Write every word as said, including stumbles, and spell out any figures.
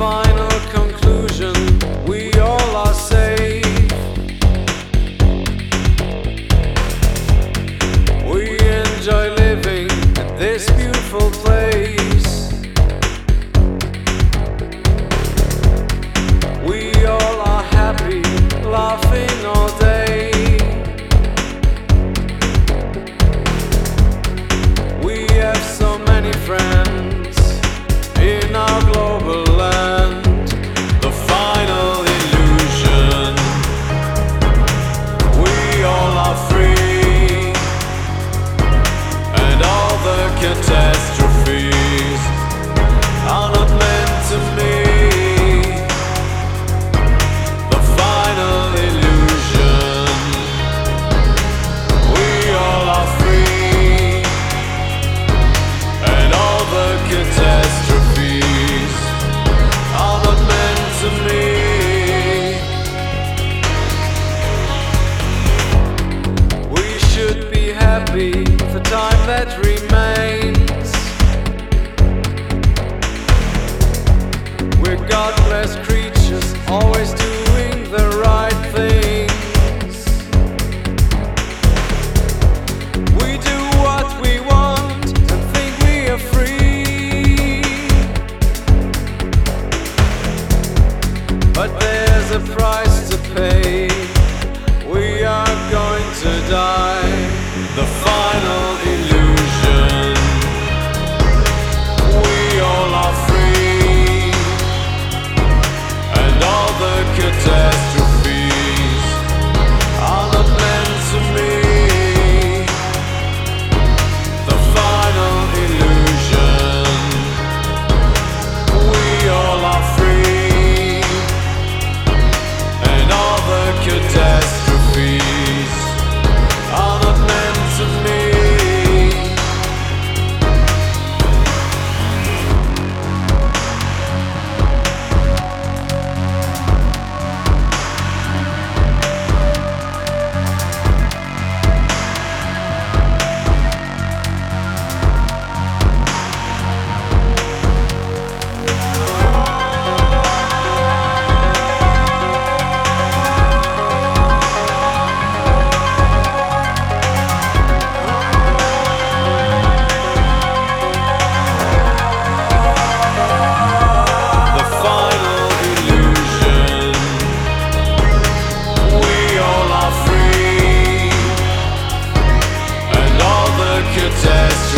final conclusion, we all are safe. We enjoy living in this beautiful place. We all are happy, laughing all day. We have so many friends in our global land. The final illusion, we all are free, and all the catastrophes are not meant to me. The final illusion, we all are free, and all the catastrophes are not meant to me. We should be happy for time that remains. We're godless creatures, always doing the right things. We do what we want and think we are free. But there's a price to pay. We are going to die. The final illusion, we all are free, and all the catastrophes are not meant to me. The final illusion, we all are free, and all the catastrophes are not meant to me. Catastrophe